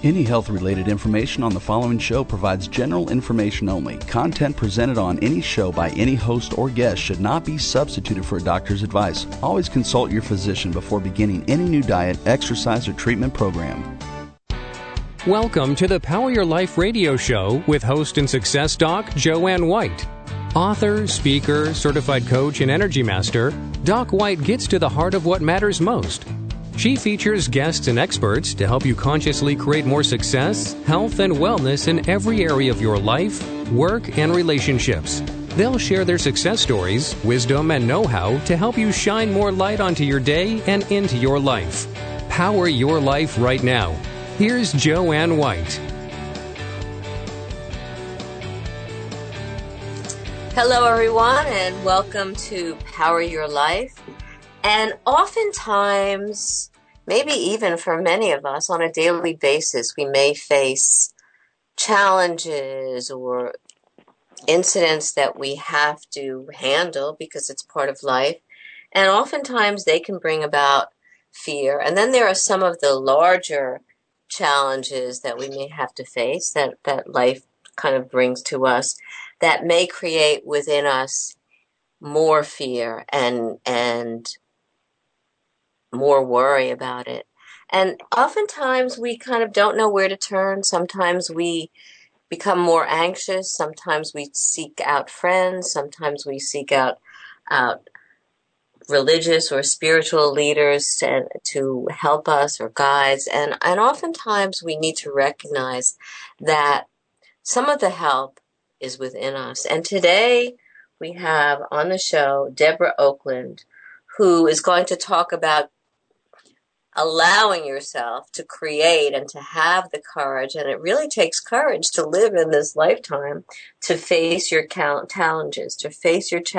Any health-related information on the following show provides general information only. Content presented on any show by any host or guest should not be substituted for a doctor's advice. Always consult your physician before beginning any new diet, exercise, or treatment program. Welcome to the Power Your Life radio show with host and success doc Joanne White. Author, speaker, certified coach, and energy master, Doc White gets to the heart of what matters most. She features guests and experts to help you consciously create more success, health, and wellness in every area of your life, work, and relationships. They'll share their success stories, wisdom, and know-how to help you shine more light onto your day and into your life. Power your life right now. Here's Joanne White. Hello, everyone, and welcome to Power Your Life. And oftentimes, maybe even for many of us on a daily basis, we may face challenges or incidents that we have to handle because it's part of life. And oftentimes they can bring about fear. And then there are some of the larger challenges that we may have to face that life kind of brings to us that may create within us more fear and more worry about it. And oftentimes we kind of don't know where to turn. Sometimes we become more anxious. Sometimes we seek out friends. Sometimes we seek out religious or spiritual leaders to help us or guides. And oftentimes we need to recognize that some of the help is within us. And today we have on the show Deborah Oakland, who is going to talk about allowing yourself to create and to have the courage, and it really takes courage to live in this lifetime, to face your challenges, and to face your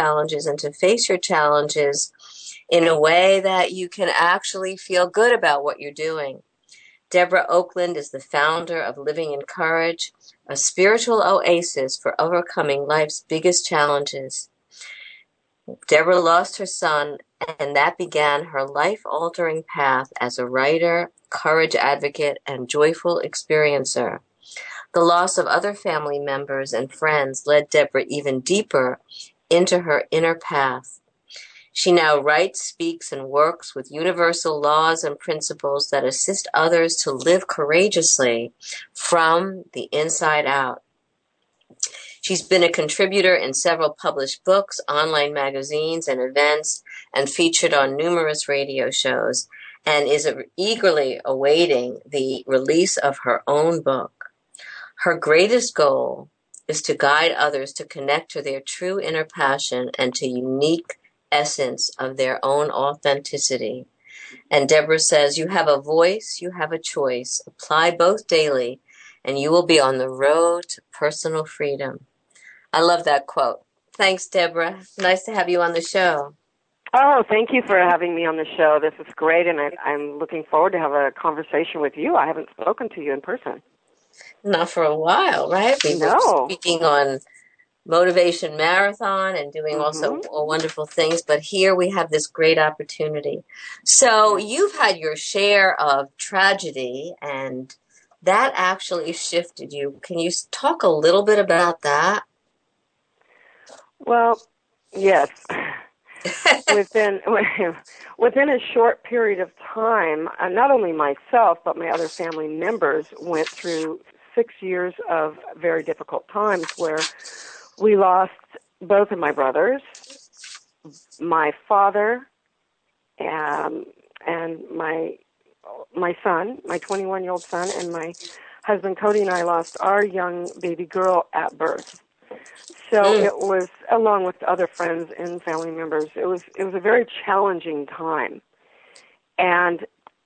challenges in a way that you can actually feel good about what you're doing. Deborah Oakland is the founder of Living in Courage, a spiritual oasis for overcoming life's biggest challenges. Deborah lost her son, and that began her life-altering path as a writer, courage advocate, and joyful experiencer. The loss of other family members and friends led Deborah even deeper into her inner path. She now writes, speaks, and works with universal laws and principles that assist others to live courageously from the inside out. She's been a contributor in several published books, online magazines, and events, and featured on numerous radio shows, and is eagerly awaiting the release of her own book. Her greatest goal is to guide others to connect to their true inner passion and to unique essence of their own authenticity. And Deborah says, you have a voice, you have a choice. Apply both daily, and you will be on the road to personal freedom. I love that quote. Thanks, Deborah. Nice to have you on the show. Oh, thank you for having me on the show. This is great, and I'm looking forward to have a conversation with you. I haven't spoken to you in person. Not for a while, right? We were speaking on Motivation Marathon and doing also wonderful things, but here we have this great opportunity. So you've had your share of tragedy, and that actually shifted you. Can you talk a little bit about that? Well, yes. within a short period of time, not only myself, but my other family members went through 6 years of very difficult times where we lost both of my brothers, my father, and my son, my 21-year-old son, and my husband Cody and I lost our young baby girl at birth. So it was, along with other friends and family members, it was a very challenging time. And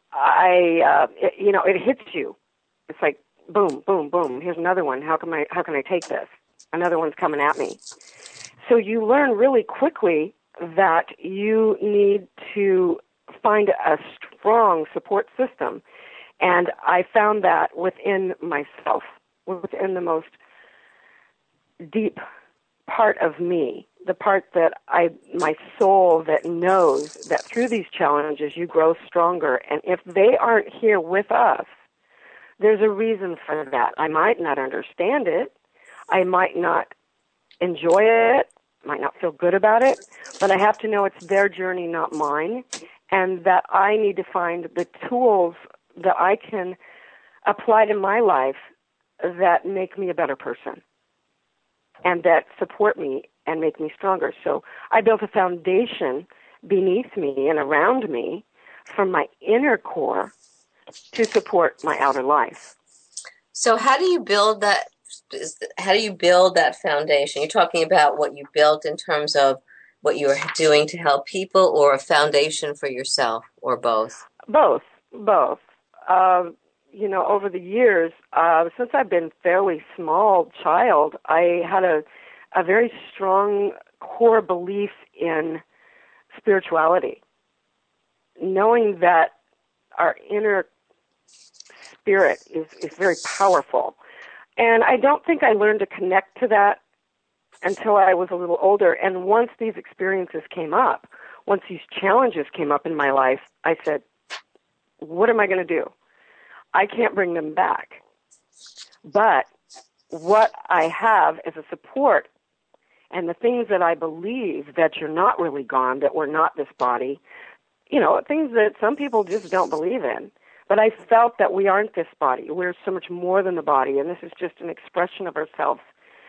it hits you. It's like, boom, boom, boom. Here's another one. How can I take this? Another one's coming at me. So you learn really quickly that you need to find a strong support system. And I found that within myself, within the most deep part of me, the part that my soul that knows that through these challenges you grow stronger. And if they aren't here with us There's a reason for that. I might not understand it. I might not enjoy it, might not feel good about it, but I have to know it's their journey, not mine, and that I need to find the tools that I can apply to my life that make me a better person and that support me and make me stronger. So I built a foundation beneath me and around me from my inner core to support my outer life. So how do you build that? How do you build that foundation? You're talking about what you built in terms of what you were doing to help people, or a foundation for yourself, or both? Both. Over the years, since I've been fairly small child, I had a very strong core belief in spirituality, knowing that our inner spirit is very powerful. And I don't think I learned to connect to that until I was a little older. And once these experiences came up, once these challenges came up in my life, I said, what am I going to do? I can't bring them back. But what I have as a support and the things that I believe that you're not really gone, that we're not this body, things that some people just don't believe in. But I felt that we aren't this body. We're so much more than the body, and this is just an expression of ourselves.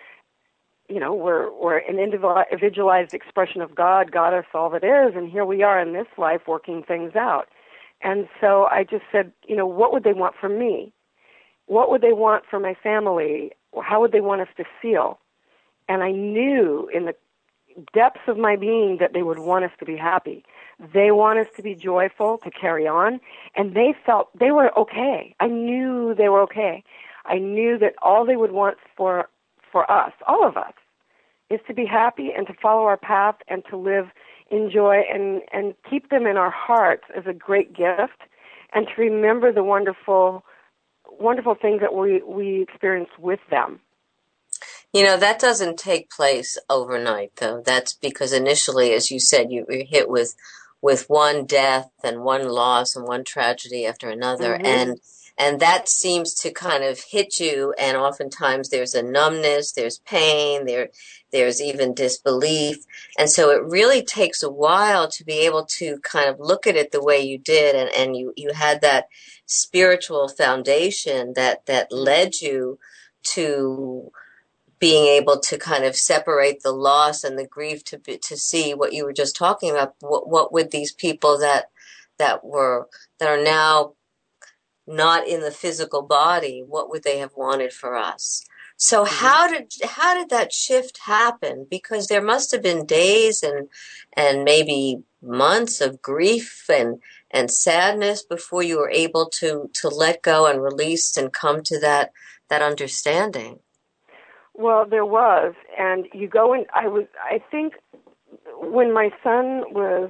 We're an individualized expression of God. God is all that is, and here we are in this life working things out. And so I just said, what would they want from me? What would they want for my family? How would they want us to feel? And I knew in the depths of my being that they would want us to be happy. They want us to be joyful, to carry on, and they felt they were okay. I knew they were okay. I knew that all they would want for us, all of us, is to be happy and to follow our path and to live in joy and keep them in our hearts as a great gift, and to remember the wonderful things that we experience with them. That doesn't take place overnight, though. That's because initially, as you said, you were hit with one death and one loss and one tragedy after another. Mm-hmm. And that seems to kind of hit you, and oftentimes there's a numbness, there's pain, there's even disbelief. And so it really takes a while to be able to kind of look at it the way you did, and you had that spiritual foundation that led you to being able to kind of separate the loss and the grief to see what you were just talking about. What would these people that are now not in the physical body, what would they have wanted for us? So how did that shift happen? Because there must have been days and maybe months of grief and sadness before you were able to let go and release and come to that understanding. Well, there was, and you go in. I think when my son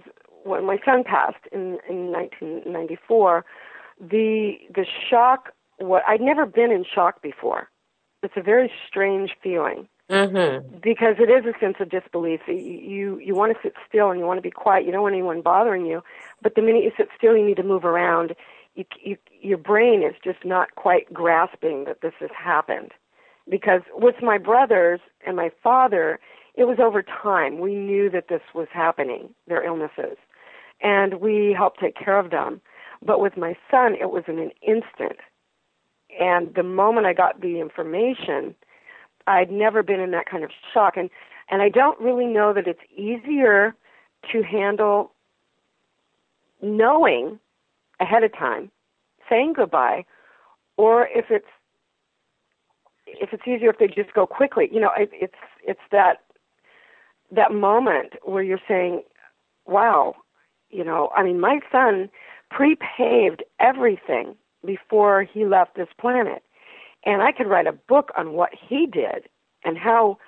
passed in 1994, the shock. I'd never been in shock before. It's a very strange feeling, mm-hmm. because it is a sense of disbelief. You want to sit still and you want to be quiet. You don't want anyone bothering you, but the minute you sit still, you need to move around. Your brain is just not quite grasping that this has happened. Because with my brothers and my father, it was over time. We knew that this was happening, their illnesses, and we helped take care of them. But with my son, it was in an instant. And the moment I got the information, I'd never been in that kind of shock. And I don't really know that it's easier to handle knowing ahead of time, saying goodbye, or if it's easier if they just go quickly. It's that moment where you're saying, wow, my son pre-paved everything before he left this planet. And I could write a book on what he did and how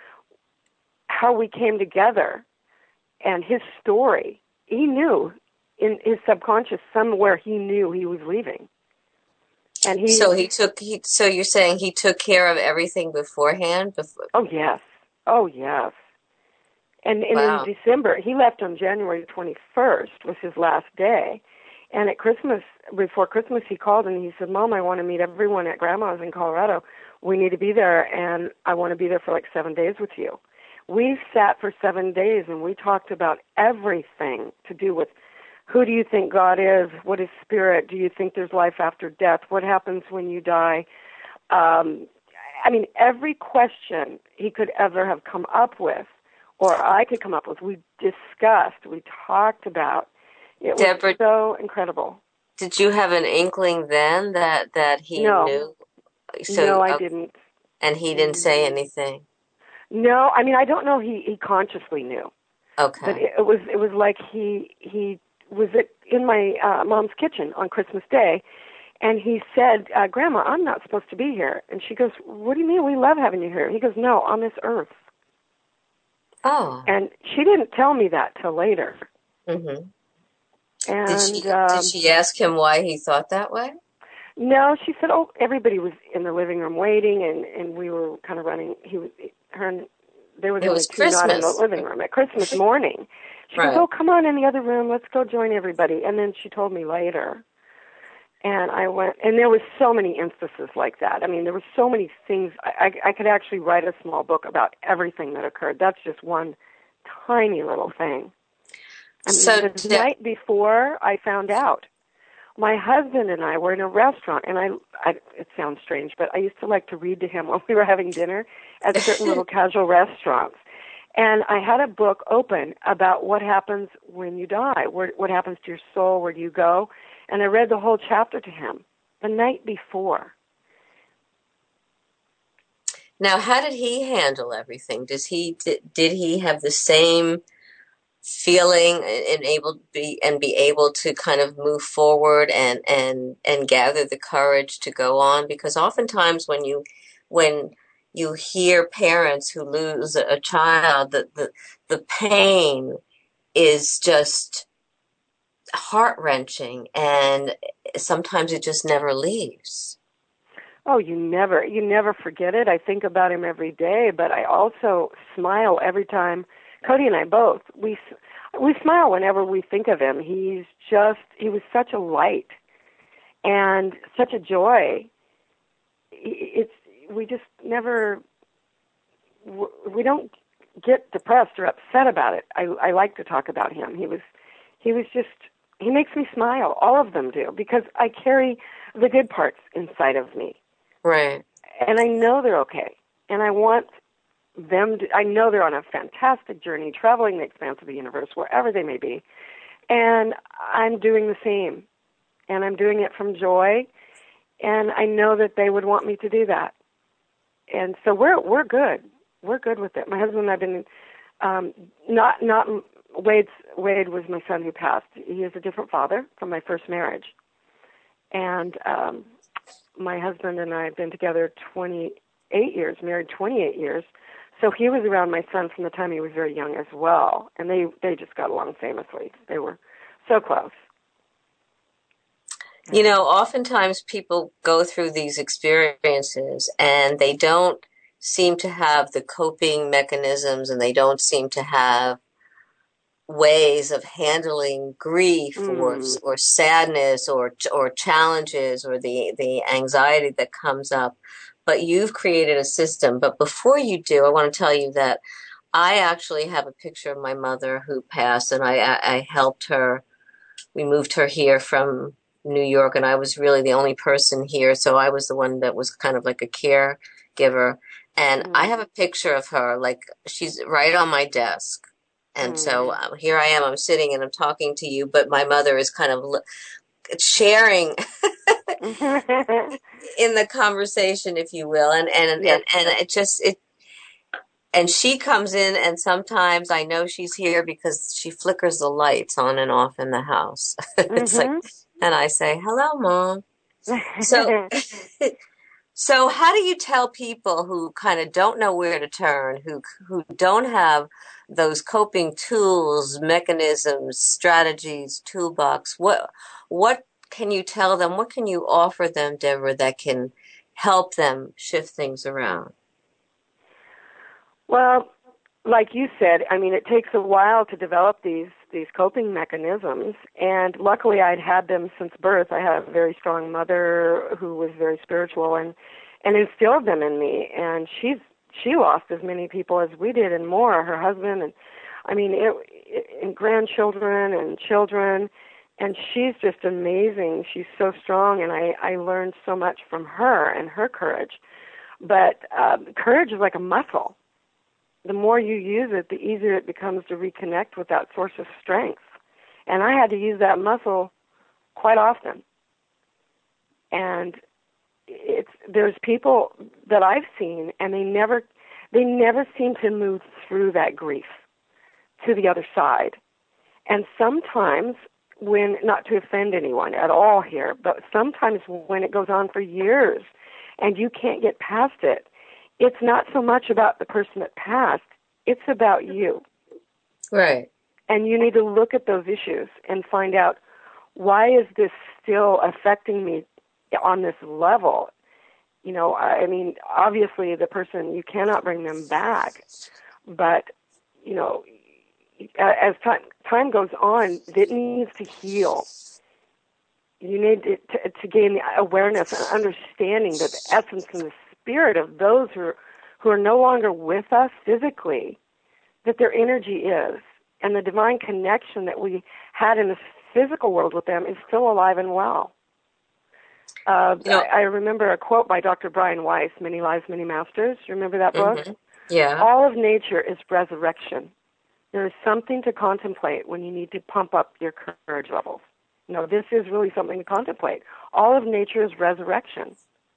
we came together and his story. He knew in his subconscious somewhere, he knew he was leaving. And so you're saying he took care of everything beforehand? Oh, yes. And wow. In December, he left on January 21st was his last day. And at Christmas, before Christmas, he called and he said, Mom, I want to meet everyone at Grandma's in Colorado. We need to be there, and I want to be there for like 7 days with you. We sat for 7 days, and we talked about everything to do with who do you think God is? What is spirit? Do you think there's life after death? What happens when you die? I mean, every question he could ever have come up with, or I could come up with, we discussed, we talked about. It was Deborah, so incredible. did you have an inkling then that he knew? So, no, I didn't. And he didn't say anything? No, I mean, I don't know he consciously knew. Okay. But it was like he was in my mom's kitchen on Christmas Day, and he said, Grandma, I'm not supposed to be here. And she goes, what do you mean? We love having you here. He goes, no, on this earth. Oh. And she didn't tell me that till later. Mm-hmm. And did she ask him why he thought that way? No, she said, oh, everybody was in the living room waiting, and we were kind of running. They were the only two not in the living room at Christmas morning. She goes, oh, come on in the other room. Let's go join everybody. And then she told me later. And I went, and there was so many instances like that. I mean, there were so many things. I could actually write a small book about everything that occurred. That's just one tiny little thing. I mean, so the night before I found out, my husband and I were in a restaurant, and it sounds strange, but I used to like to read to him while we were having dinner at certain little casual restaurants. And I had a book open about what happens when you die, what happens to your soul, where do you go? And I read the whole chapter to him the night before. Now, how did he handle everything? Did he have the same feeling and be able to kind of move forward and gather the courage to go on? Because oftentimes when you hear parents who lose a child, the pain is just heart-wrenching, and sometimes it just never leaves. Oh, you never forget it. I think about him every day, but I also smile every time. Cody and I both, we smile whenever we think of him. He was such a light and such a joy. We just never, we don't get depressed or upset about it. I like to talk about him. He makes me smile. All of them do, because I carry the good parts inside of me. Right. And I know they're okay. And I want I know they're on a fantastic journey, traveling the expanse of the universe, wherever they may be. And I'm doing the same. And I'm doing it from joy. And I know that they would want me to do that. And so we're good. We're good with it. My husband and I have been, not Wade was my son who passed. He is a different father from my first marriage. And my husband and I have been together 28 years, married 28 years. So he was around my son from the time he was very young as well. And they just got along famously. They were so close. You know, oftentimes people go through these experiences and they don't seem to have the coping mechanisms, and they don't seem to have ways of handling grief or sadness or challenges or the anxiety that comes up. But you've created a system. But before you do, I want to tell you that I actually have a picture of my mother who passed, and I helped her. We moved her here from New York, and I was really the only person here, so I was the one that was kind of like a caregiver. And I have a picture of her, like she's right on my desk. And so here I am, I'm sitting and I'm talking to you, but my mother is kind of sharing in the conversation, if you will. And and she comes in, and sometimes I know she's here because she flickers the lights on and off in the house. It's like, and I say, hello, Mom. So how do you tell people who kind of don't know where to turn, who don't have those coping tools, mechanisms, strategies, toolbox? What can you tell them? What can you offer them, Deborah, that can help them shift things around? Well, like you said, I mean, it takes a while to develop these these coping mechanisms, and luckily I'd had them since birth. I had a very strong mother who was very spiritual and instilled them in me, and she lost as many people as we did and more, her husband, and and grandchildren and children, and she's just amazing. She's so strong, and I learned so much from her and her courage. But courage is like a muscle. The more you use it, the easier it becomes to reconnect with that source of strength. And I had to use that muscle quite often. And there's people that I've seen, and they never seem to move through that grief to the other side. And sometimes when, not to offend anyone at all here, but sometimes when it goes on for years and you can't get past it, it's not so much about the person that passed, it's about you. Right. And you need to look at those issues and find out, why is this still affecting me on this level? Obviously the person, you cannot bring them back, but, as time goes on, it needs to heal. You need to gain the awareness and understanding that the essence and the spirit of those who are no longer with us physically, that their energy is, and the divine connection that we had in the physical world with them is still alive and well. I remember a quote by Dr. Brian Weiss, Many Lives, Many Masters. Remember that book? Mm-hmm. Yeah. All of nature is resurrection. There is something to contemplate when you need to pump up your courage levels. This is really something to contemplate. All of nature is resurrection.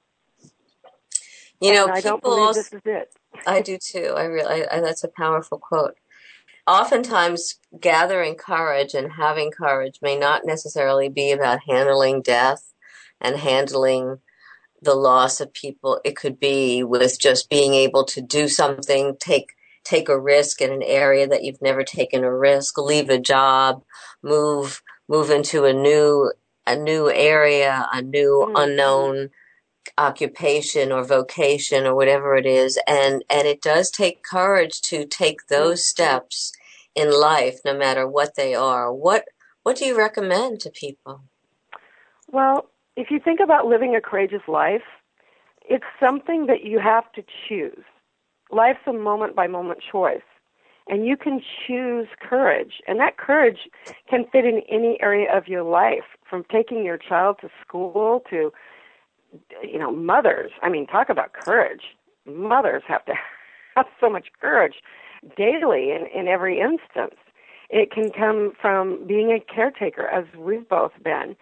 I don't believe this is it. I do too. That's a powerful quote. Oftentimes, gathering courage and having courage may not necessarily be about handling death and handling the loss of people. It could be with just being able to do something, take a risk in an area that you've never taken a risk, leave a job, move into a new area, a new unknown occupation or vocation or whatever it is, and it does take courage to take those steps in life, no matter what they are. What do you recommend to people? Well, if you think about living a courageous life, it's something that you have to choose. Life's a moment-by-moment choice, and you can choose courage, and that courage can fit in any area of your life, from taking your child to school to, mothers. Talk about courage. Mothers have to have so much courage daily in every instance. It can come from being a caretaker, as we've both been.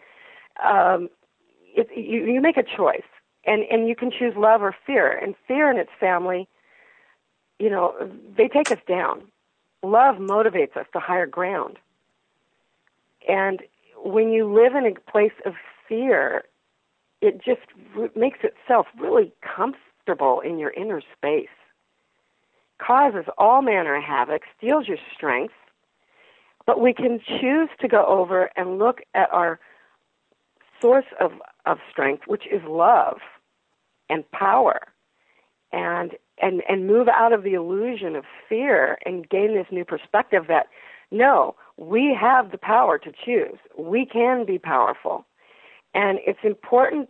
You make a choice, and you can choose love or fear. And fear and its family, they take us down. Love motivates us to higher ground. And when you live in a place of fear, it just makes itself really comfortable in your inner space, causes all manner of havoc, steals your strength. But we can choose to go over and look at our source of strength, which is love and power, and move out of the illusion of fear and gain this new perspective that, no, we have the power to choose. We can be powerful. And it's important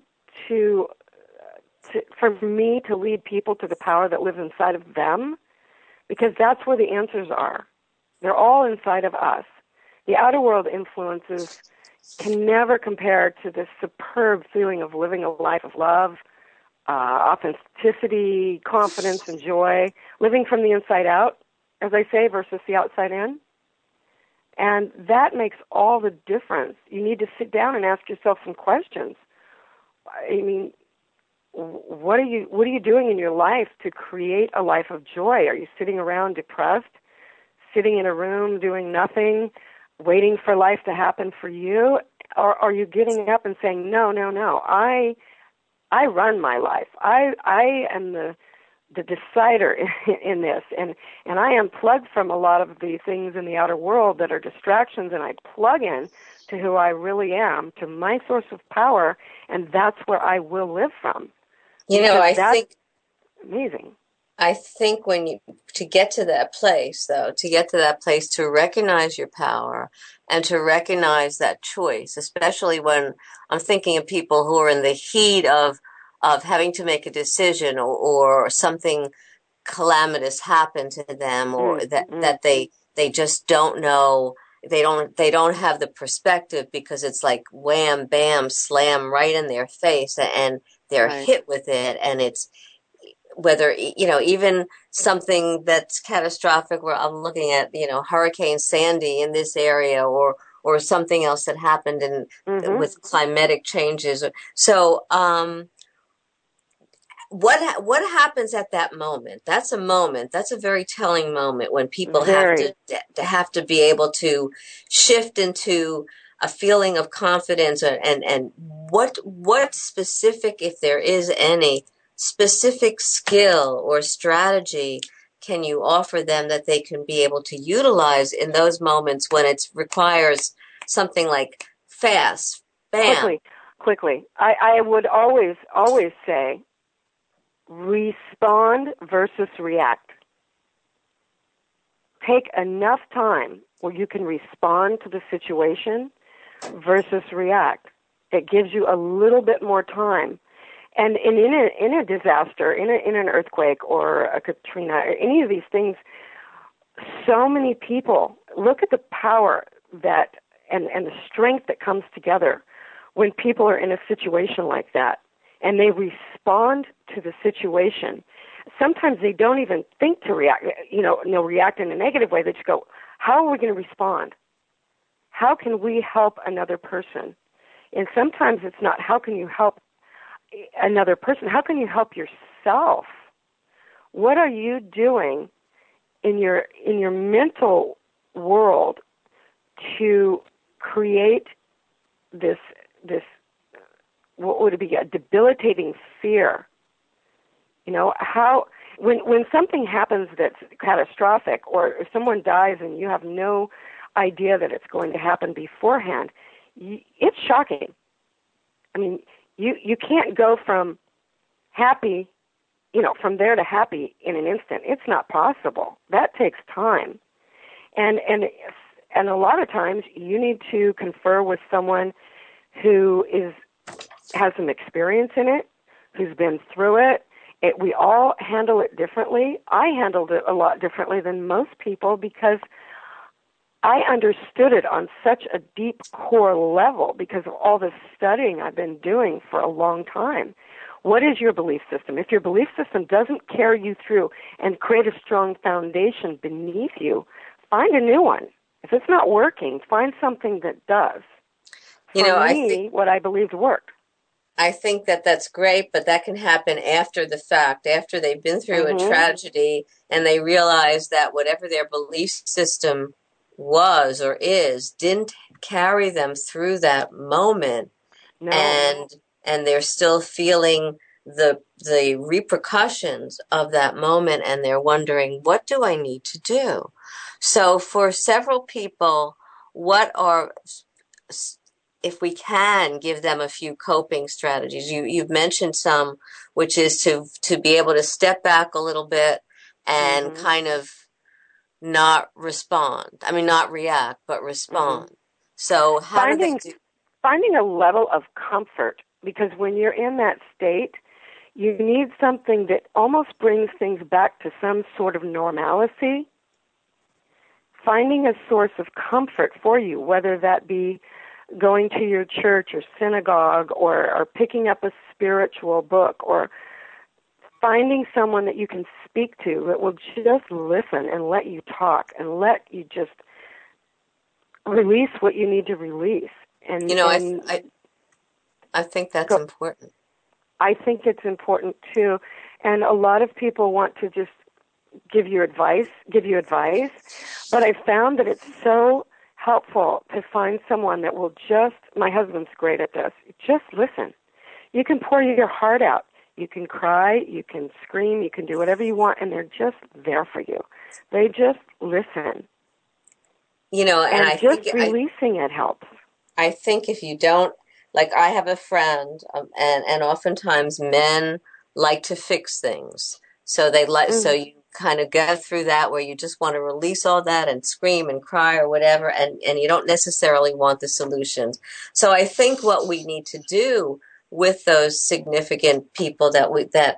for me to lead people to the power that lives inside of them, because that's where the answers are. They're all inside of us. The outer world influences can never compare to this superb feeling of living a life of love, authenticity, confidence, and joy, living from the inside out, as I say, versus the outside in. And that makes all the difference. You need to sit down and ask yourself some questions. What are you doing in your life to create a life of joy? Are you sitting around depressed, sitting in a room doing nothing, waiting for life to happen for you? Or are you getting up and saying, no, I run my life. I am the decider in this, and I unplug from a lot of the things in the outer world that are distractions, and I plug in to who I really am, to my source of power, and that's where I will live from. I think amazing. I think to get to that place, to recognize your power and to recognize that choice, especially when I'm thinking of people who are in the heat of having to make a decision, or something calamitous happened to them, or that they just don't know. They don't have the perspective, because it's like wham, bam, slam right in their face, and they're hit with it. And it's, whether, even something that's catastrophic, where I'm looking at, Hurricane Sandy in this area, or something else that happened with climatic changes. So, what happens at that moment? That's a very telling moment, when people have to be able to shift into a feeling of confidence, and what specific, if there is any specific skill or strategy, can you offer them that they can be able to utilize in those moments when it requires something like fast, bam, quickly. I would always say, respond versus react. Take enough time where you can respond to the situation versus react. It gives you a little bit more time. And in a disaster, in an earthquake or a Katrina, or any of these things, so many people look at the power that and the strength that comes together when people are in a situation like that, and they respond to the situation. Sometimes they don't even think to react. They'll react in a negative way. They just go, "How are we going to respond? How can we help another person?" And sometimes it's not, how can you help another person? How can you help yourself? What are you doing in your mental world to create this what would it be, a debilitating fear? How when something happens that's catastrophic, or if someone dies and you have no idea that it's going to happen beforehand, it's shocking. I mean, you can't go from happy, from there to happy in an instant. It's not possible. That takes time. And a lot of times you need to confer with someone who has some experience in it, who's been through it. We all handle it differently. I handled it a lot differently than most people, because I understood it on such a deep core level because of all this studying I've been doing for a long time. What is your belief system? If your belief system doesn't carry you through and create a strong foundation beneath you, find a new one. If it's not working, find something that does. What I believed worked. I think that's great, but that can happen after the fact, after they've been through a tragedy and they realize that whatever their belief system was or is didn't carry them through that moment. No. And they're still feeling the repercussions of that moment, and they're wondering, what do I need to do? So for several people, if we can give them a few coping strategies, you've mentioned some, which is to be able to step back a little bit and kind of not respond. I mean, not react, but respond. So how do they do? Finding a level of comfort, because when you're in that state, you need something that almost brings things back to some sort of normalcy. Finding a source of comfort for you, whether that be going to your church or synagogue, or picking up a spiritual book, or finding someone that you can speak to that will just listen and let you talk and let you just release what you need to release. And I think that's important. I think it's important too. And a lot of people want to just give you advice, but I found that it's so helpful to find someone that will my husband's great at this, just listen. You can pour your heart out. You can cry, you can scream, you can do whatever you want, and they're just there for you. They just listen. And I just think releasing it helps. I think if you don't, like I have a friend, and oftentimes men like to fix things. So so you kind of go through that where you just want to release all that and scream and cry or whatever, and you don't necessarily want the solutions. So I think what we need to do with those significant people that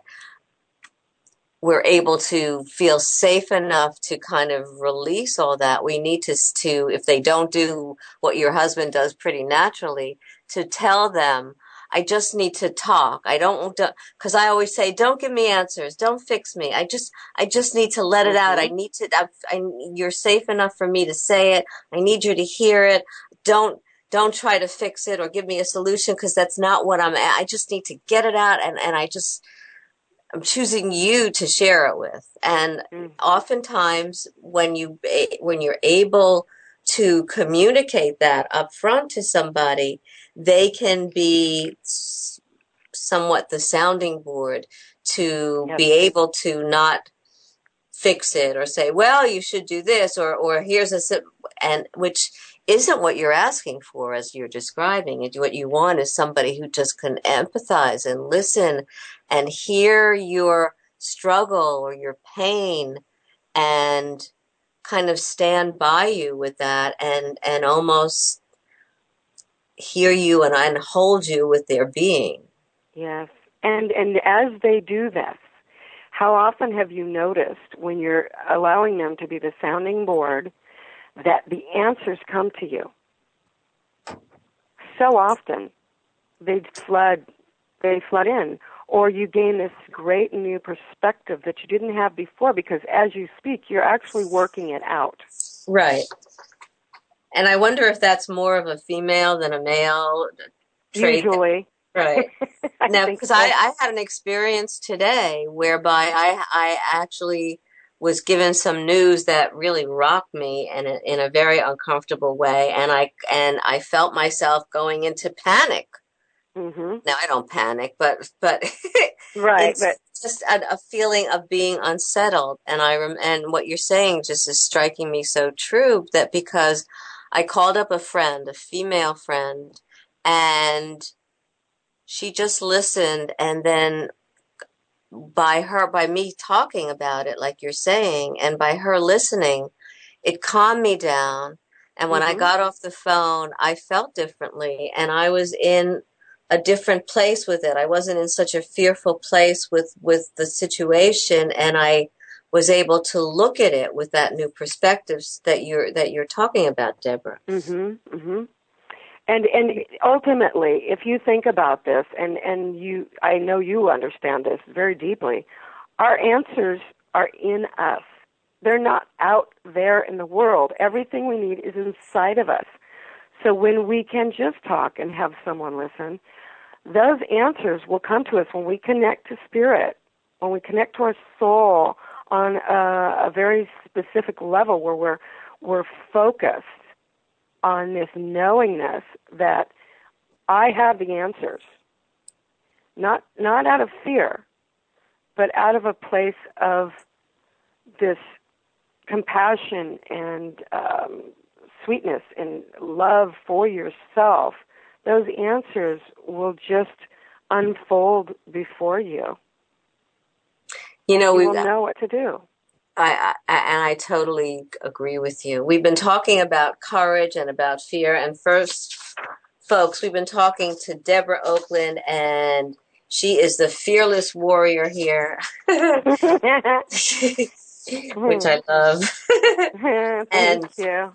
we're able to feel safe enough to kind of release all that. We need to, if they don't do what your husband does pretty naturally, to tell them, I just need to talk. I don't, because I always say, don't give me answers. Don't fix me. I just need to let it out. I need to, you're safe enough for me to say it. I need you to hear it. Don't try to fix it or give me a solution, because that's not what I just need to get it out. And I'm choosing you to share it with. And oftentimes when you're able to communicate that up front to somebody, they can be somewhat the sounding board to be able to not fix it or say, well, you should do this, or here's and which isn't what you're asking for as you're describing it. What you want is somebody who just can empathize and listen and hear your struggle or your pain and kind of stand by you with that and almost hear you and hold you with their being. Yes. And as they do this, how often have you noticed when you're allowing them to be the sounding board that the answers come to you? So often they flood in, or you gain this great new perspective that you didn't have before, because as you speak, you're actually working it out. Right. And I wonder if that's more of a female than a male trait. Usually. Right. Now, because I had an experience today whereby I actually was given some news that really rocked me in a very uncomfortable way, and I felt myself going into panic. Mm-hmm. Now I don't panic, but right, it's just a feeling of being unsettled. And and what you're saying just is striking me so true, that because I called up a friend, a female friend, and she just listened, and then by me talking about it, like you're saying, and by her listening, it calmed me down. And when I got off the phone, I felt differently, and I was in a different place with it. I wasn't in such a fearful place with the situation, and I was able to look at it with that new perspective that you're talking about, Deborah. Mm-hmm. Mm-hmm. And ultimately, if you think about this, and I know you understand this very deeply, our answers are in us. They're not out there in the world. Everything we need is inside of us. So when we can just talk and have someone listen, those answers will come to us when we connect to spirit, when we connect to our soul on a very specific level where we're focused on this knowingness that I have the answers, not out of fear, but out of a place of this compassion and sweetness and love for yourself. Those answers will just unfold before you. You will know what to do. I totally agree with you. We've been talking about courage and about fear. And first, folks, we've been talking to Deborah Oakland, and she is the fearless warrior here, which I love. Thank you.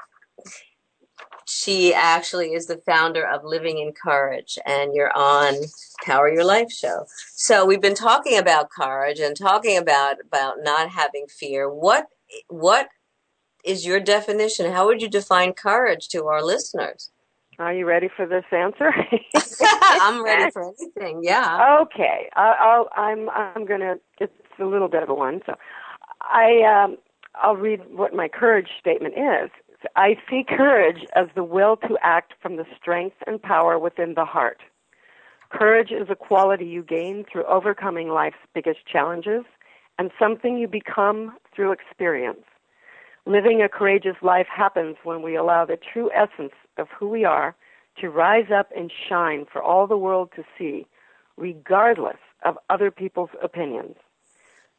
She actually is the founder of Living in Courage, and you're on Power Your Life show. So we've been talking about courage and talking about not having fear. What is your definition? How would you define courage to our listeners? Are you ready for this answer? I'm ready for anything. Yeah. Okay. I'm gonna. It's a little bit of a one. So I'll read what my courage statement is. I see courage as the will to act from the strength and power within the heart. Courage is a quality you gain through overcoming life's biggest challenges and something you become through experience. Living a courageous life happens when we allow the true essence of who we are to rise up and shine for all the world to see, regardless of other people's opinions.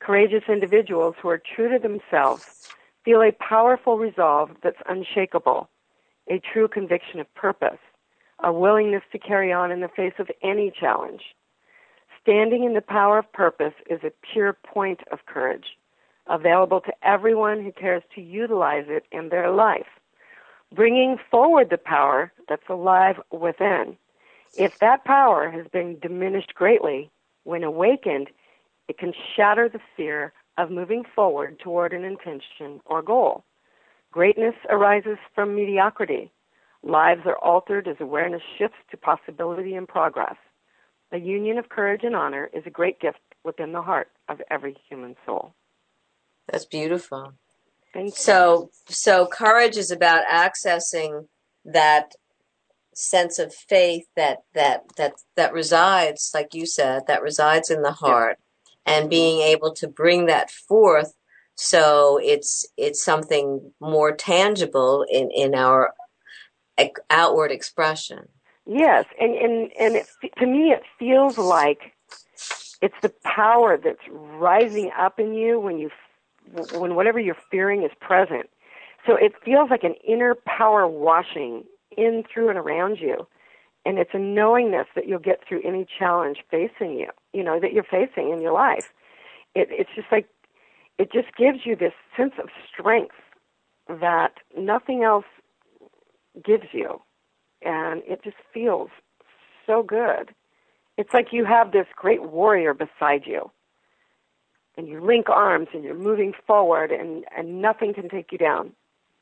Courageous individuals who are true to themselves feel a powerful resolve that's unshakable, a true conviction of purpose, a willingness to carry on in the face of any challenge. Standing in the power of purpose is a pure point of courage, available to everyone who cares to utilize it in their life, bringing forward the power that's alive within. If that power has been diminished greatly, when awakened, it can shatter the fear of moving forward toward an intention or goal. Greatness arises from mediocrity. Lives are altered as awareness shifts to possibility and progress. The union of courage and honor is a great gift within the heart of every human soul. That's beautiful. Thank you. So courage is about accessing that sense of faith that resides, like you said, that resides in the heart, and being able to bring that forth so it's something more tangible in our outward expression. Yes, and to me it feels like it's the power that's rising up in you when whatever you're fearing is present. So it feels like an inner power washing in, through, and around you. And it's a knowingness that you'll get through any challenge facing you, that you're facing in your life. It's just like, it just gives you this sense of strength that nothing else gives you. And it just feels so good. It's like you have this great warrior beside you. And you link arms and you're moving forward and nothing can take you down.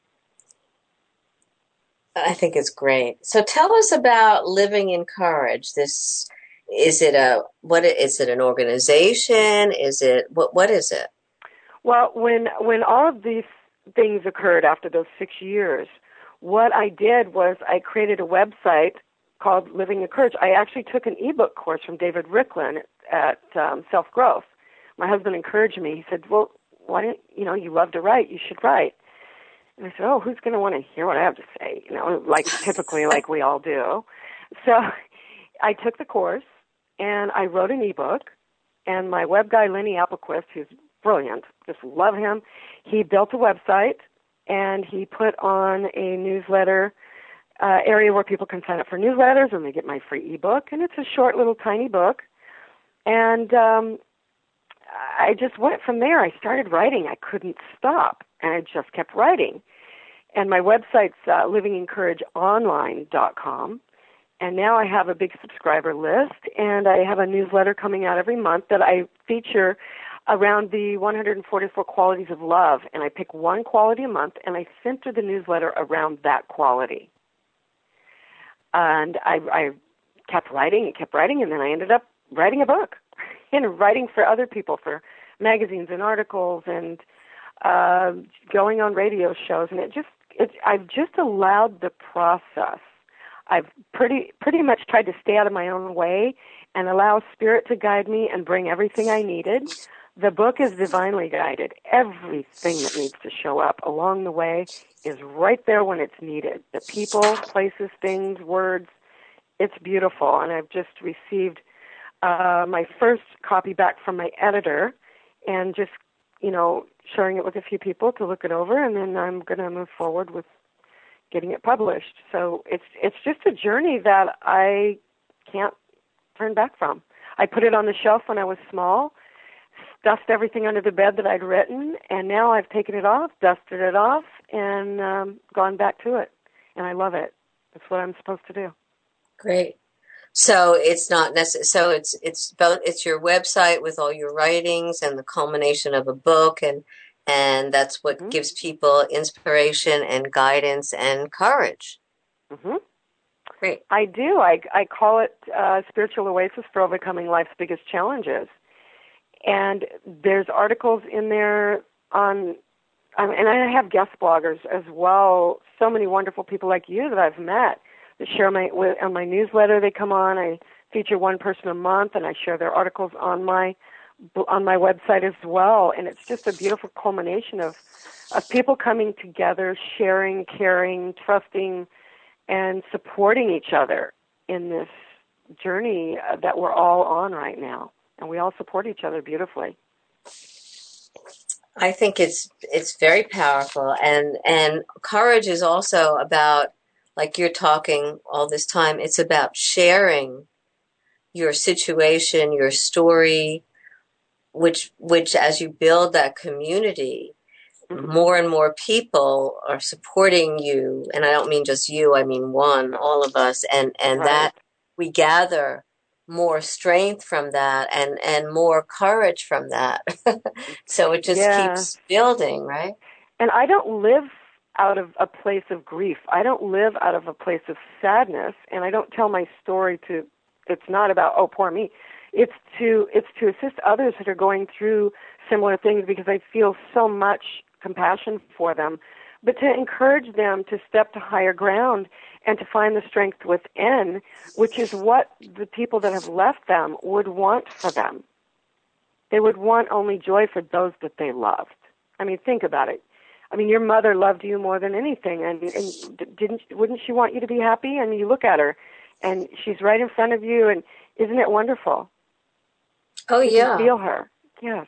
I think it's great. So tell us about Living in Courage. Is it an organization? What is it? Well, when all of these things occurred after those 6 years, what I did was I created a website called Living in Courage. I actually took an ebook course from David Ricklin at Self-Growth. My husband encouraged me. He said, well, why don't, you love to write, you should write. And I said, oh, who's going to want to hear what I have to say? Like typically like we all do. So I took the course and I wrote an ebook, and my web guy, Lenny Applequist, who's brilliant, just love him, he built a website and he put on a newsletter area where people can sign up for newsletters and they get my free ebook. And it's a short little tiny book. And I just went from there. I started writing. I couldn't stop. And I just kept writing. And my website's livingencourageonline.com. And now I have a big subscriber list, and I have a newsletter coming out every month that I feature around the 144 qualities of love. And I pick one quality a month, and I center the newsletter around that quality. And I kept writing and then I ended up writing a book and writing for other people, for magazines and articles, and going on radio shows. And I've just allowed the process. I've pretty much tried to stay out of my own way and allow Spirit to guide me and bring everything I needed. The book is divinely guided. Everything that needs to show up along the way is right there when it's needed. The people, places, things, words. It's beautiful. And I've just received my first copy back from my editor and just, sharing it with a few people to look it over. And then I'm going to move forward with getting it published. So it's just a journey that I can't turn back from. I put it on the shelf when I was small, stuffed everything under the bed that I'd written, and now I've taken it off, dusted it off, and gone back to it. And I love it. That's what I'm supposed to do. Great. So it's not necessary. So it's your website with all your writings and the culmination of a book, and that's what gives people inspiration and guidance and courage. Mm-hmm. Great. I do. I call it Spiritual Oasis for Overcoming Life's Biggest Challenges. And there's articles in there and I have guest bloggers as well. So many wonderful people like you that I've met that share on my newsletter. They come on. I feature one person a month, and I share their articles on my website as well. And it's just a beautiful culmination of people coming together, sharing, caring, trusting, and supporting each other in this journey that we're all on right now. And we all support each other beautifully. I think it's very powerful, and courage is also about, like you're talking all this time, it's about sharing your situation, your story, which as you build that community, more and more people are supporting you, and I don't mean just you, I mean all of us, and Right. that we gather more strength from that and more courage from that. So it just keeps building, right? And I don't live out of a place of grief. I don't live out of a place of sadness, and I don't tell my story to, it's not about, oh, poor me. It's to assist others that are going through similar things, because I feel so much compassion for them, but to encourage them to step to higher ground and to find the strength within, which is what the people that have left them would want for them. They would want only joy for those that they loved. I mean, think about it. I mean, your mother loved you more than anything, and wouldn't she want you to be happy? I mean, you look at her, and she's right in front of you, and isn't it wonderful? Oh, you yeah. can feel her. Yes.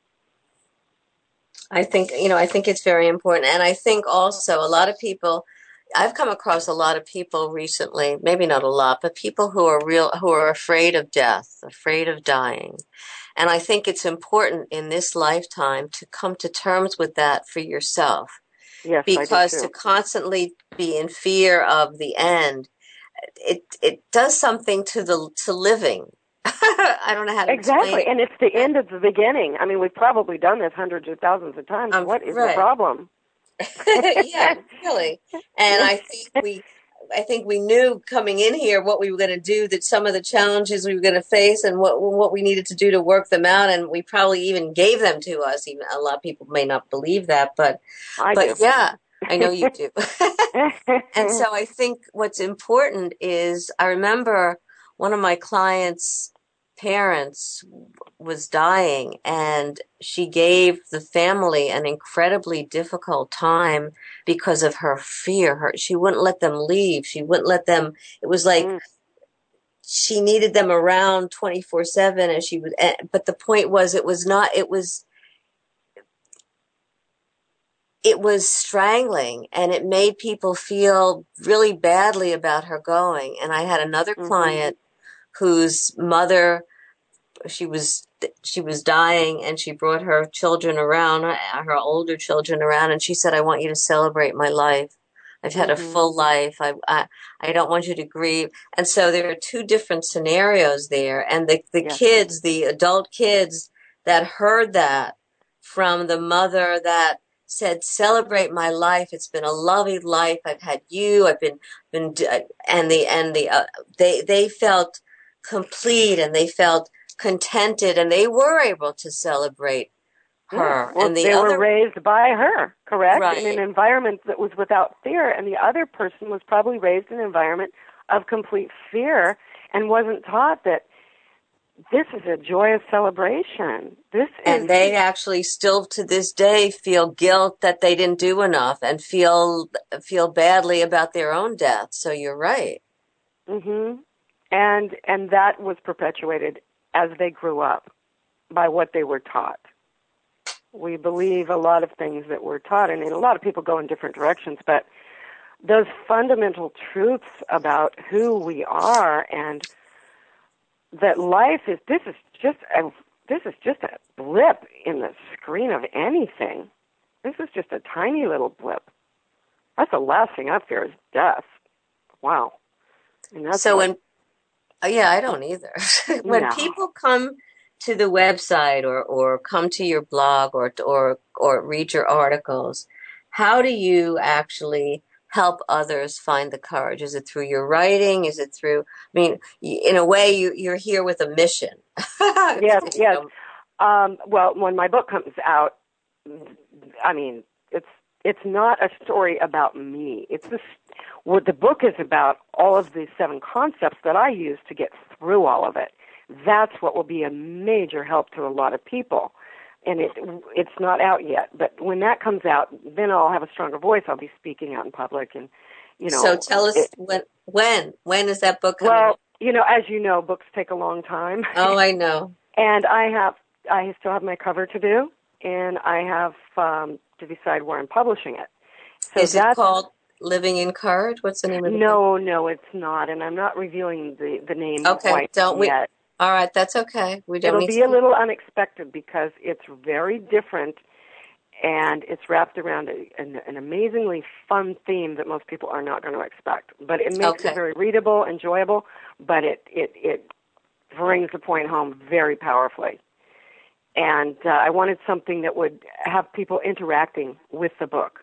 I think it's very important. And I think also a lot of people, I've come across a lot of people recently, maybe not a lot, but people who are afraid of death, afraid of dying. And I think it's important in this lifetime to come to terms with that for yourself. Yes, because I do too. To constantly be in fear of the end, it does something to living. I don't know how to Exactly, explain. and it's the end of the beginning. I mean, we've probably done this hundreds of thousands of times. What is the problem? Yeah, really. And I think we knew coming in here what we were going to do, that some of the challenges we were going to face and what we needed to do to work them out, and we probably even gave them to us. Even a lot of people may not believe that, but do. Yeah, I know you do. And so I think what's important is, I remember one of my clients' parents was dying, and she gave the family an incredibly difficult time because of her fear. She wouldn't let them leave. She wouldn't let them. It was like she needed them around 24/7, and she would. But the point was, it was not. It was strangling, and it made people feel really badly about her going. And I had another client whose mother, she was dying, and she brought her children around, her older children around, and she said, I want you to celebrate my life. I've had a full life. I don't want you to grieve. And so there are two different scenarios there. And the kids, the adult kids that heard that from the mother that said, celebrate my life. It's been a lovely life. I've had you. I've been they felt complete, and they felt contented, and they were able to celebrate her. Well, and they were raised by her, correct? Right. In an environment that was without fear, and the other person was probably raised in an environment of complete fear and wasn't taught that this is a joyous celebration. And they actually still to this day feel guilt that they didn't do enough, and feel badly about their own death. So you're right. And that was perpetuated as they grew up by what they were taught. We believe a lot of things that we're taught, and a lot of people go in different directions, but those fundamental truths about who we are, and that life is, this is just a blip in the screen of anything. This is just a tiny little blip. That's the last thing I fear is death. Wow. And that's I don't either. When people come to the website or come to your blog or read your articles, how do you actually help others find the courage? Is it through your writing? Is it through, in a way, you're here with a mission. Yes. Well, when my book comes out, it's not a story about me. What the book is about, all of the 7 concepts that I use to get through all of it. That's what will be a major help to a lot of people. And it's not out yet, but when that comes out, then I'll have a stronger voice. I'll be speaking out in public, and So tell us when is that book coming out? Well, as you know, books take a long time. Oh, I know. And I still have my cover to do. and I have to decide where I'm publishing it. So is it called Living in Courage? What's the name of the book? No, it's not, and I'm not revealing the name Okay, quite yet. All right, that's okay. We don't. It'll be a little unexpected because it's very different, and it's wrapped around an amazingly fun theme that most people are not going to expect. But it makes it very readable, enjoyable, but it brings the point home very powerfully. And I wanted something that would have people interacting with the book.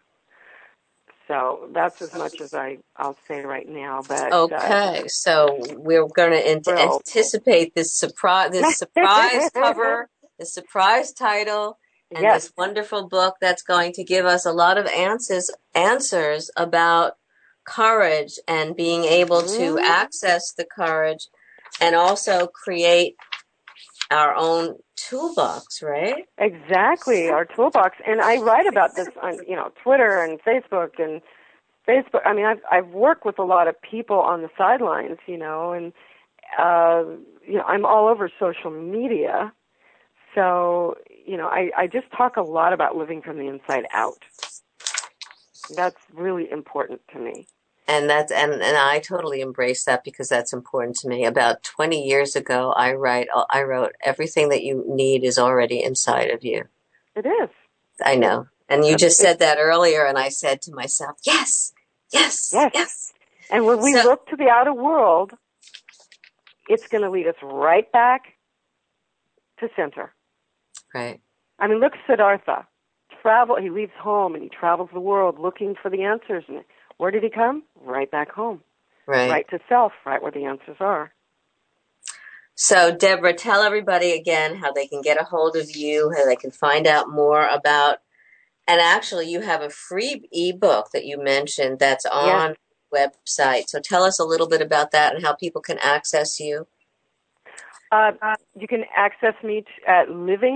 So that's as much as I'll say right now. But so we're going to anticipate this surprise cover, this surprise title, and this wonderful book that's going to give us a lot of answers about courage and being able to access the courage, and also create our own toolbox, right? Exactly, our toolbox. And I write about this on, Twitter and Facebook. I mean, I've worked with a lot of people on the sidelines, and I'm all over social media. So, I just talk a lot about living from the inside out. That's really important to me. And I totally embrace that because that's important to me. About 20 years ago, I wrote, everything that you need is already inside of you. It is. I know. And you just said that earlier, and I said to myself, yes. And when we look to the outer world, it's going to lead us right back to center. Right. I mean, look, Siddhartha. He leaves home and he travels the world looking for the answers. And where did he come? Right back home. Right to self, right where the answers are. So, Deborah, tell everybody again how they can get a hold of you, how they can find out more about, and actually you have a free ebook that you mentioned that's on the website. So tell us a little bit about that and how people can access you. You can access me at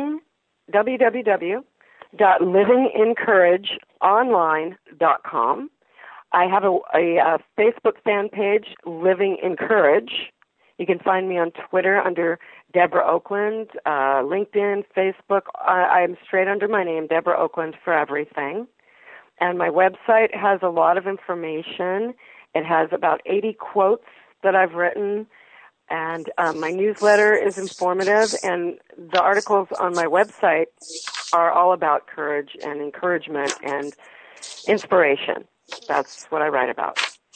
www.livingencourageonline.com. I have a Facebook fan page, Living in Courage. You can find me on Twitter under Deborah Oakland, LinkedIn, Facebook. I'm straight under my name, Deborah Oakland, for everything. And my website has a lot of information. It has about 80 quotes that I've written. And my newsletter is informative. And the articles on my website are all about courage and encouragement and inspiration. That's what I write about.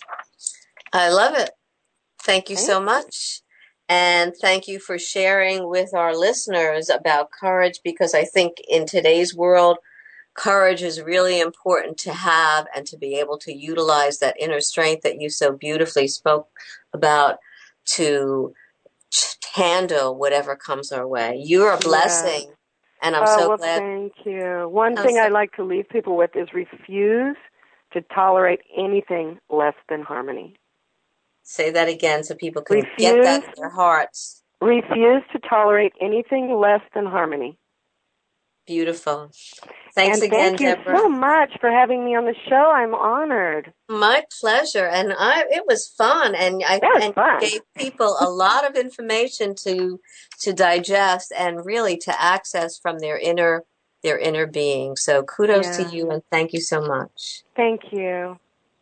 I love it. Thank you so much. And thank you for sharing with our listeners about courage, because I think in today's world, courage is really important to have and to be able to utilize that inner strength that you so beautifully spoke about to handle whatever comes our way. You're a blessing, and I'm so glad. Thank you. One thing I like to leave people with is refuse to tolerate anything less than harmony. Say that again so people can get that in their hearts. Refuse to tolerate anything less than harmony. Beautiful. Thanks again, Deborah. Thank you so much for having me on the show. I'm honored. My pleasure. And it was fun. And I gave people a lot of information to digest and really to access from their inner being. So kudos to you, and thank you so much. Thank you.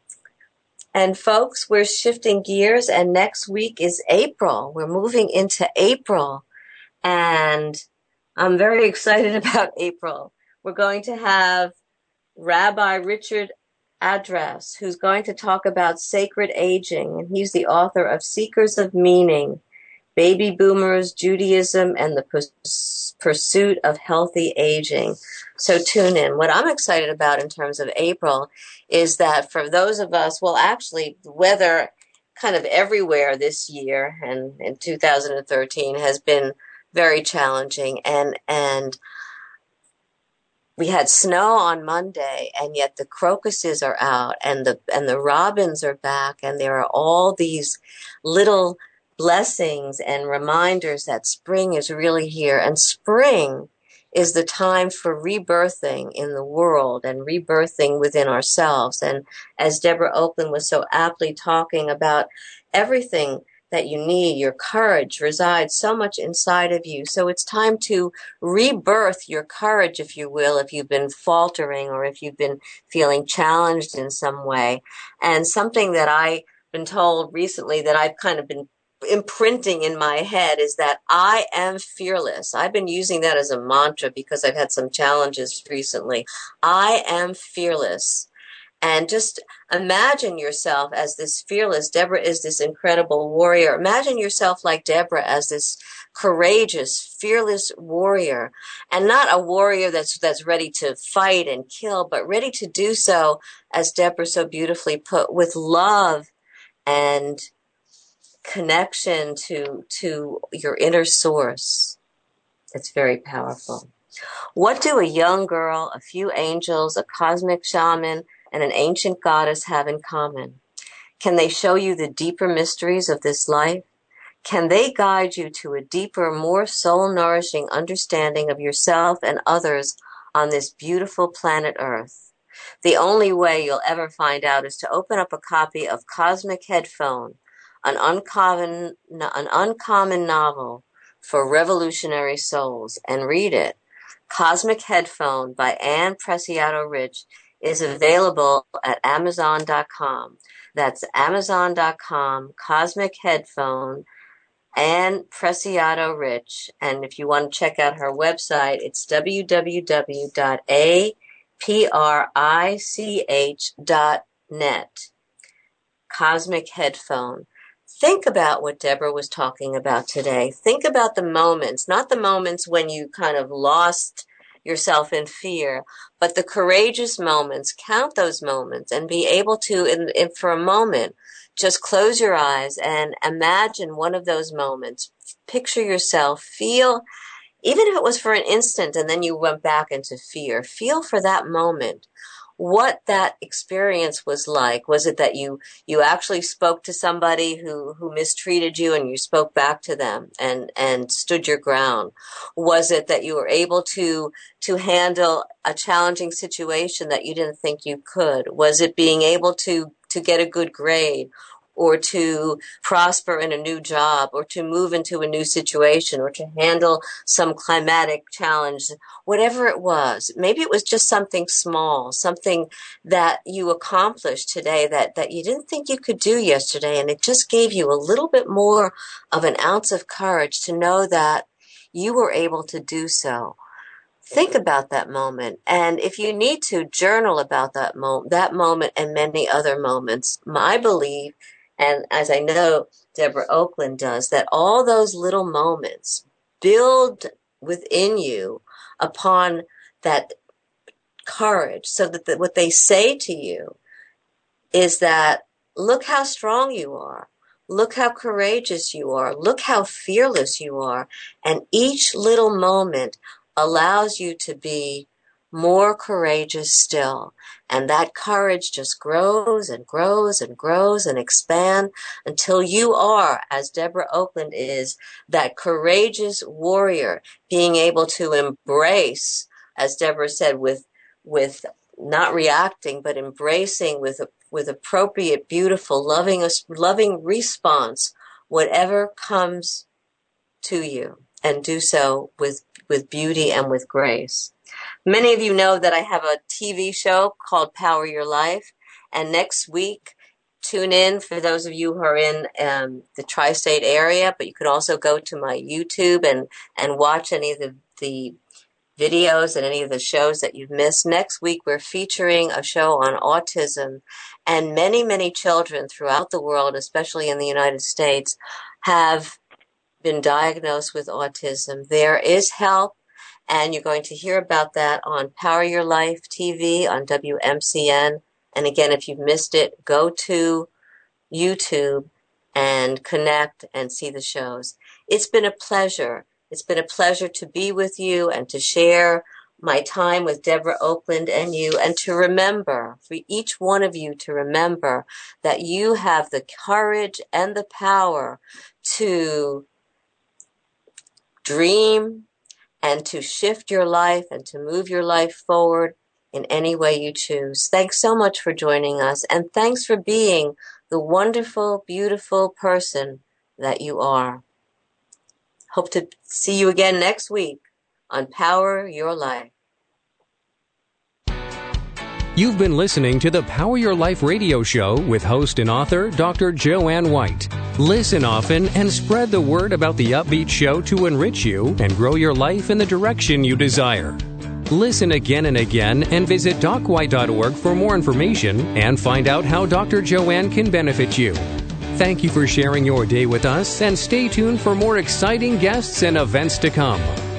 And folks, we're shifting gears, and next week is April. We're moving into April, and I'm very excited about April. We're going to have Rabbi Richard Address, who's going to talk about sacred aging, and he's the author of Seekers of Meaning, Baby Boomers, Judaism, and the Pursuit of Healthy Aging. So tune in. What I'm excited about in terms of April is that for those of us, well, actually, the weather kind of everywhere this year and in 2013 has been very challenging. And we had snow on Monday, and yet the crocuses are out, and the robins are back, and there are all these little blessings and reminders that spring is really here. And spring is the time for rebirthing in the world and rebirthing within ourselves. And as Deborah Oakland was so aptly talking about, everything that you need. Your courage resides so much inside of you. So it's time to rebirth your courage, if you will, if you've been faltering or if you've been feeling challenged in some way. And something that I've been told recently that I've kind of been imprinting in my head is that I am fearless. I've been using that as a mantra because I've had some challenges recently. I am fearless. And just imagine yourself as this fearless. Deborah is this incredible warrior. Imagine yourself like Deborah as this courageous, fearless warrior. And not a warrior that's ready to fight and kill, but ready to do so, as Deborah so beautifully put, with love and connection to your inner source. It's very powerful. What do a young girl, a few angels, a cosmic shaman, and an ancient goddess have in common? Can they show you the deeper mysteries of this life? Can they guide you to a deeper, more soul-nourishing understanding of yourself and others on this beautiful planet Earth? The only way you'll ever find out is to open up a copy of Cosmic Headphone, an uncommon novel for revolutionary souls, and read it. Cosmic Headphone by Anne Preciado Rich is available at Amazon.com. That's Amazon.com, Cosmic Headphone, Anne Preciado Rich. And if you want to check out her website, it's www.aprich.net. Cosmic Headphone. Think about what Deborah was talking about today. Think about the moments, not the moments when you kind of lost yourself in fear, but the courageous moments. Count those moments and be able to, for a moment, just close your eyes and imagine one of those moments. Picture yourself, feel, even if it was for an instant and then you went back into fear, feel for that moment what that experience was like. Was it that you actually spoke to somebody who mistreated you and you spoke back to them and stood your ground? Was it that you were able to handle a challenging situation that you didn't think you could? Was it being able to get a good grade, or to prosper in a new job, or to move into a new situation, or to handle some climatic challenge, whatever it was? Maybe it was just something small, something that you accomplished today that you didn't think you could do yesterday, and it just gave you a little bit more of an ounce of courage to know that you were able to do so. Think about that moment, and if you need to, journal about that moment and many other moments. My belief, and as I know Deborah Oakland does, that all those little moments build within you upon that courage, so that what they say to you is that, look how strong you are. Look how courageous you are. Look how fearless you are. And each little moment allows you to be more courageous still. And that courage just grows and grows and grows and expands until you are, as Deborah Oakland is, that courageous warrior, being able to embrace, as Deborah said, with not reacting, but embracing with appropriate, beautiful, loving response, whatever comes to you, and do so with beauty and with grace. Many of you know that I have a TV show called Power Your Life, and next week, tune in for those of you who are in the tri-state area, but you could also go to my YouTube and watch any of the videos and any of the shows that you've missed. Next week, we're featuring a show on autism, and many, many children throughout the world, especially in the United States, have been diagnosed with autism. There is help, and you're going to hear about that on Power Your Life TV on WMCN. And again, if you've missed it, go to YouTube and connect and see the shows. It's been a pleasure. It's been a pleasure to be with you and to share my time with Deborah Oakland and you, and to remember, for each one of you to remember that you have the courage and the power to dream and to shift your life and to move your life forward in any way you choose. Thanks so much for joining us, and thanks for being the wonderful, beautiful person that you are. Hope to see you again next week on Power Your Life. You've been listening to the Power Your Life radio show with host and author Dr. Joanne White. Listen often and spread the word about the upbeat show to enrich you and grow your life in the direction you desire. Listen again and again and visit docwhite.org for more information and find out how Dr. Joanne can benefit you. Thank you for sharing your day with us and stay tuned for more exciting guests and events to come.